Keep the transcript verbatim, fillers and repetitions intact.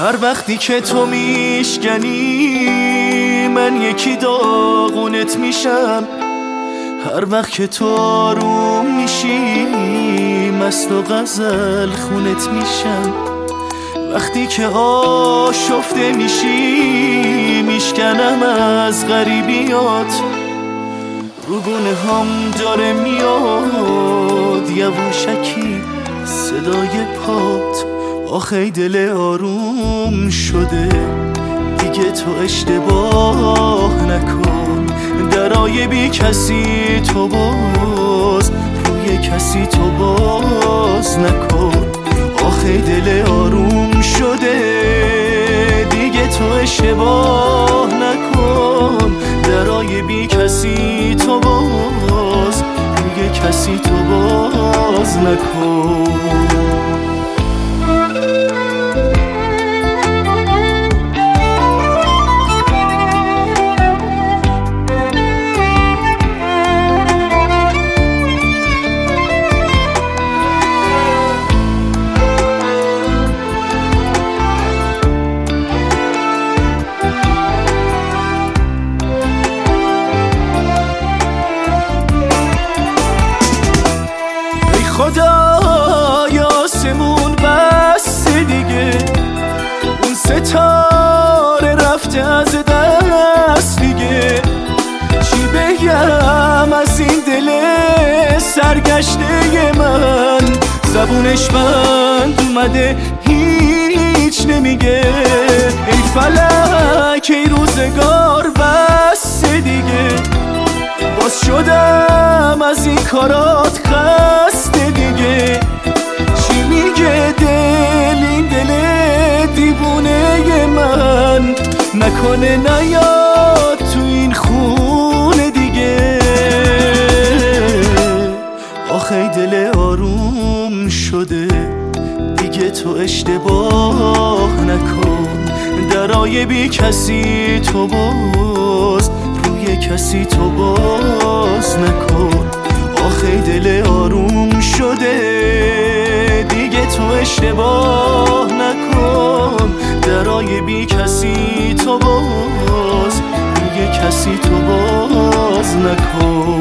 هر وقتی که تو میشکنی من یکی داغونت میشم، هر وقت که تو آروم میشی مست و غزل خونت میشم، وقتی که آشفته میشی میشکنم از غریبیات، رو گونه هم داره میاد یواشکی صدای پات. آخی دل آروم شده دیگه تو اشتباه نکن، درای بی کسی تو باز روی کسی تو باز نکن. آخی دل آروم شده دیگه تو اشتباه نکن، درای بی کسی تو باز روی کسی تو باز نکن. خدای آسمون بس دیگه، اون ستاره رفته از دست دیگه، چی بگم از این دل سرگشته من، زبونش بند اومده هیچ نمیگه. ای فلک ای روزگار بس دیگه، باز شدم از این کارات خسته دیگه، چی میگه دل این دل دیوونه من، نکنه نیاد تو این خونه دیگه. آخی دل آروم شده دیگه تو اشتباه نکن، درای بی کسی تو باز روی کسی تو باز نکن. آخی دل آروم شده دیگه تو اشتباه نکن، درای بی کسی تو باز روی کسی تو باز نکن.